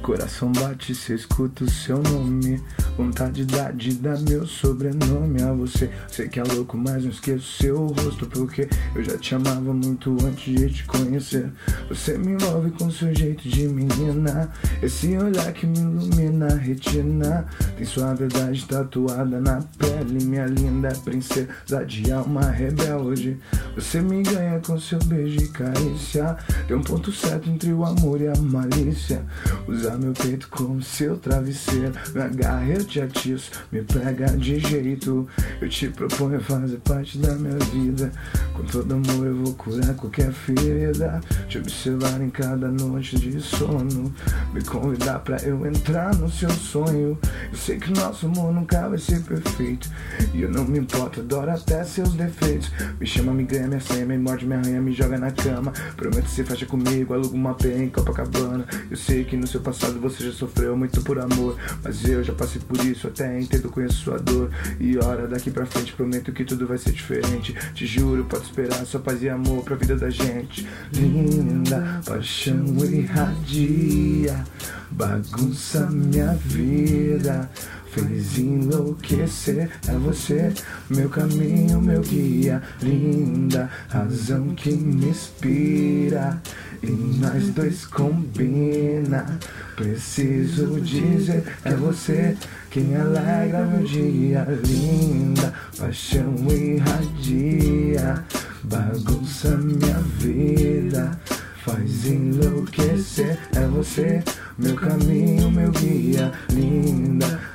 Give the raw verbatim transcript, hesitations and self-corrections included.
Coração bate se eu escuto seu nome. Vontade dá de dar meu sobrenome a você. Sei que é louco, mas não esqueço seu rosto, porque eu já te amava muito antes de te conhecer. Você me envolve com seu jeito de menina, esse olhar que me ilumina a retina. Tem sua verdade tatuada na pele, minha linda princesa de alma rebelde. Você me ganha com seu beijo e carícia. Tem um ponto certo entre o amor e a malícia. Usar meu peito como seu travesseiro, me agarra, eu te atiço, me pega de jeito. Eu te proponho fazer parte da minha vida. Com todo amor eu vou curar qualquer ferida. Te observar em cada noite de sono, me convidar pra eu entrar no seu sonho. Eu sei que nosso amor nunca vai ser perfeito, e eu não me importo, adoro até seus defeitos. Me chama, me ganha, me assanha, me morde, me arranha, me joga na cama. Prometo se fecha comigo, aluga uma pena em Copacabana. Eu sei que no seu passado você já sofreu muito por amor, mas eu já passei por isso, até entendo, conheço sua dor. E ora, daqui pra frente prometo que tudo vai ser diferente. Te juro, pode esperar sua paz e amor pra vida da gente. Linda, paixão irradia, bagunça minha vida, fez enlouquecer. É você, meu caminho, meu guia. Linda, razão que me inspira, e nós dois combina. Preciso dizer, é você quem alegra meu dia. Linda, paixão irradia, bagunça minha vida, faz enlouquecer. É você, meu caminho, meu guia. Linda,